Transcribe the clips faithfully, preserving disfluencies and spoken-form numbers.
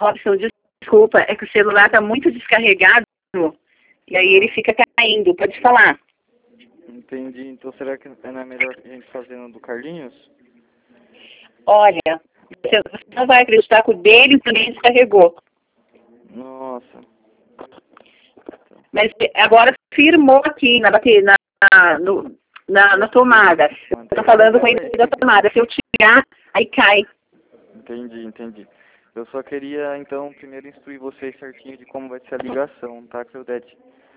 Robson, desculpa, é que o celular está muito descarregado e aí ele fica caindo. Pode falar. Entendi. Então será que não é melhor a gente fazer no do Carlinhos? Olha, você não vai acreditar que o dele também descarregou. Nossa. Mas agora firmou aqui na bateria, na, no, na, na tomada. Eu estou falando com ele da tomada. Se eu tirar, aí cai. Entendi, entendi. Eu só queria, então, primeiro instruir vocês certinho de como vai ser a ligação, tá, Claudete?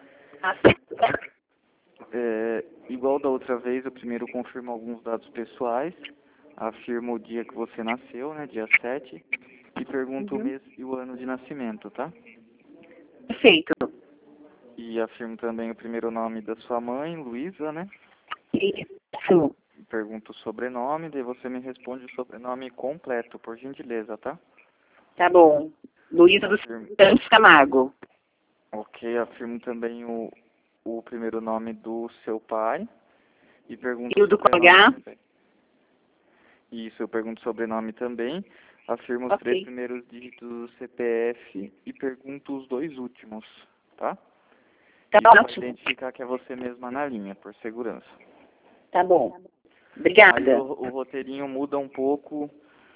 É, igual da outra vez, eu primeiro confirmo alguns dados pessoais, afirmo o dia que você nasceu, né, dia sete, e pergunto uhum. o mês e o ano de nascimento, tá? Perfeito. E afirmo também o primeiro nome da sua mãe, Luísa, né? Isso. Pergunto o sobrenome, daí você me responde o sobrenome completo, por gentileza, tá? Tá bom. Luísa dos Santos Camargo. Ok, afirmo também o, o primeiro nome do seu pai. E pergunto E o do sobrenome também. Isso, eu pergunto sobrenome também. Afirmo os okay. três primeiros dígitos do C P F e pergunto os dois últimos, tá? Tá Isso ótimo. para identificar que é você mesma na linha, por segurança. Tá bom. Obrigada. Aí o, o roteirinho muda um pouco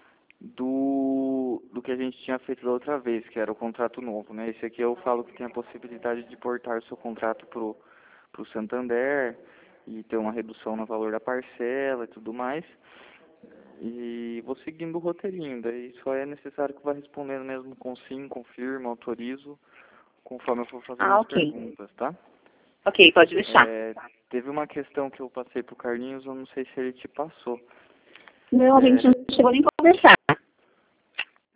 do, do que a gente tinha feito da outra vez, que era o contrato novo, né? Esse aqui eu falo que tem a possibilidade de portar o seu contrato pro, pro Santander e ter uma redução no valor da parcela e tudo mais. E vou seguindo o roteirinho, daí só é necessário que vá respondendo mesmo com sim, confirmo, autorizo, conforme eu for fazendo ah, as okay. perguntas, tá? Ok, pode deixar. É, teve uma questão que eu passei pro Carlinhos, eu não sei se ele te passou. Não, a gente é... não chegou nem a conversar.